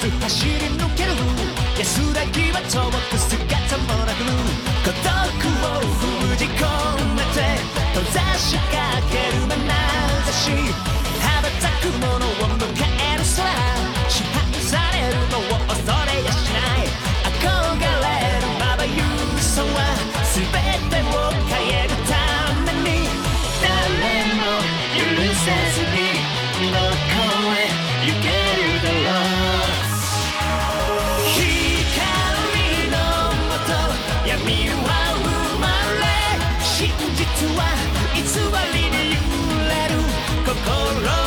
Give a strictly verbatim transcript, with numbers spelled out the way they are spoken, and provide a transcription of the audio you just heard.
つ走り抜ける安らぎは遠く姿もなく孤独を封じ込めて閉ざしかける眼差し羽ばたくものを迎える空支配されるのを恐れやしない憧れるまばゆさは全てを変えるために誰も許せずにどこへ行けるだろう光のもと闇は生まれ真実は偽りに揺れる心